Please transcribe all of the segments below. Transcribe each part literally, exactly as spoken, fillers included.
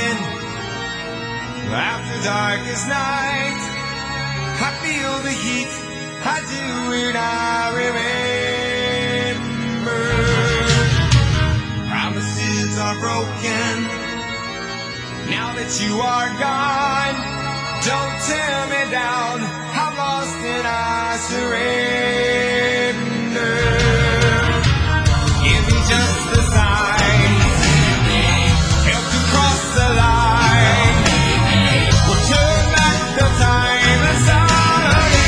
broken after darkest night. I feel the heat, I do, and I remember. Promises are broken now that you are gone. Don't tear me down, I'm lost and I surrender. Give me just the sign, help to cross the line. We'll turn back the time and start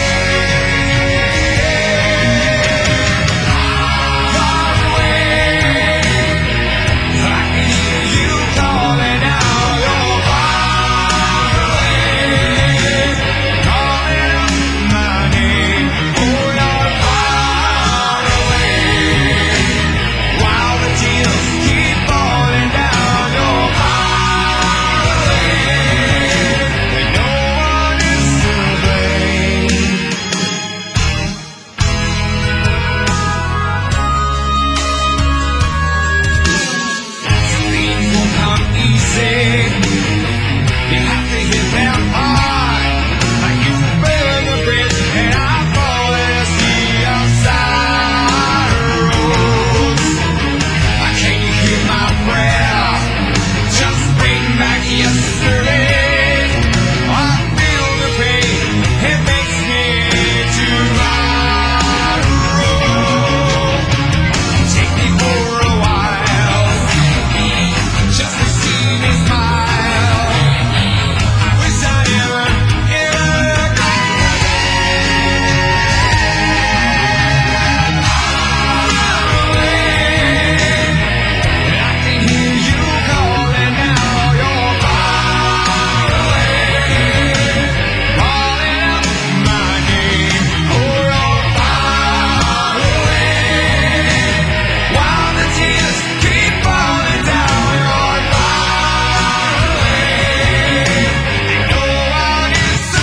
again. Far away, I can hear you calling out. You're far away, calling out my name. Oh, you're far away. While the tears keep falling down, you're far away, and no one is to blame. Things won't come easy. You have to hit them hard. Like you burn the bridge, and I fall in a sea of sorrows. Can you hear my prayer? Just bring back yesterday. I feel the pain, it makes me tomorrow. Take me for a while, just to see me smile. I wish I never, ever got far away. I can hear you calling now. You're far away, calling out my name. Oh, you're far away. While the tears keep falling down, you're far away, and no one is to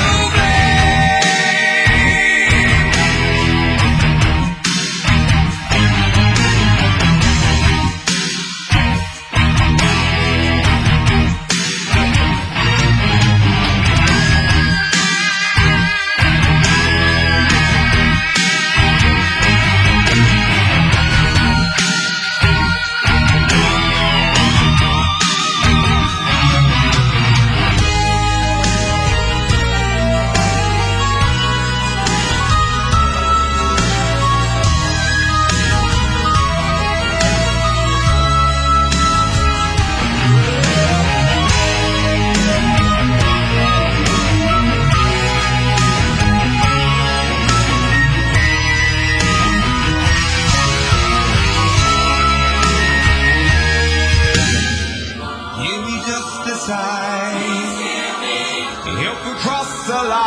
give me just a sign, help across the line.